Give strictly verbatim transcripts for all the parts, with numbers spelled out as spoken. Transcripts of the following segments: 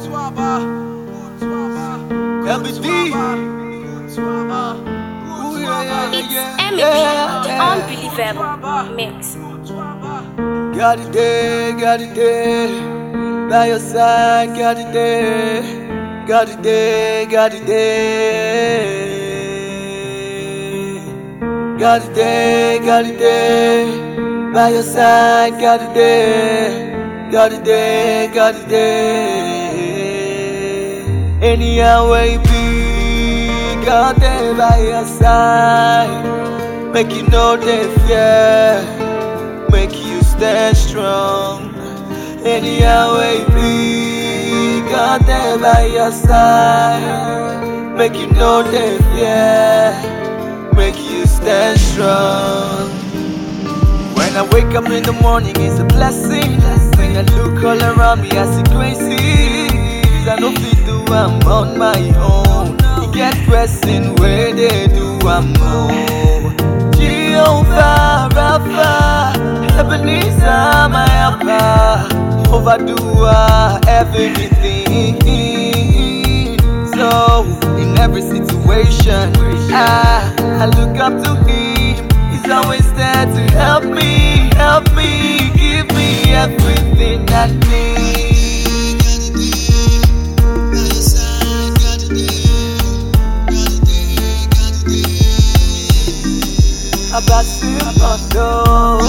L B D. It's M P, the unbelievable mix. Got it there, got it there. By your side, got it there. Got it there, got it there. Got it there, got it there. By your side, got it there. Got it there, got it there. Anyhow way you be, got there by your side. Make you know they fear, make you stand strong. Anyhow way you be, got there by your side. Make you know they fear, make you stand strong. When I wake up in the morning, it's a blessing. When I look all around me, I see crazy. I know fit do, I'm on my own. You get pressing where they do, I'm on. Jehovah Rapha, Ebenezer, my helper. Overdo uh, everything. So in every situation, I, I look up to Him. He's always there to help me, help me, give me everything I need. About simple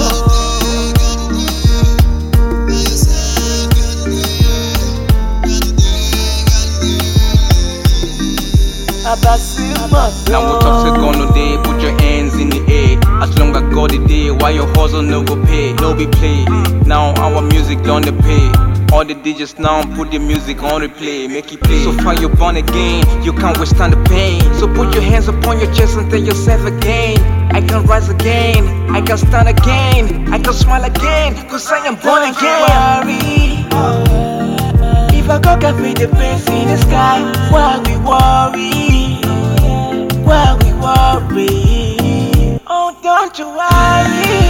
About simple Now we talk say gonna day, put your hands in the air. As long as God is there, why your hustle no go pay, no be play. Now our music done the pay. All the D Js now put the music on replay, make it play. So far you're born again, you can't withstand the pain. So put your hands upon your chest and tell yourself again, I can rise again, I can stand again, I can smile again, cause I am born again. Worry, if I go can feel the pain in the sky, why we worry, why we worry. Oh, don't you worry.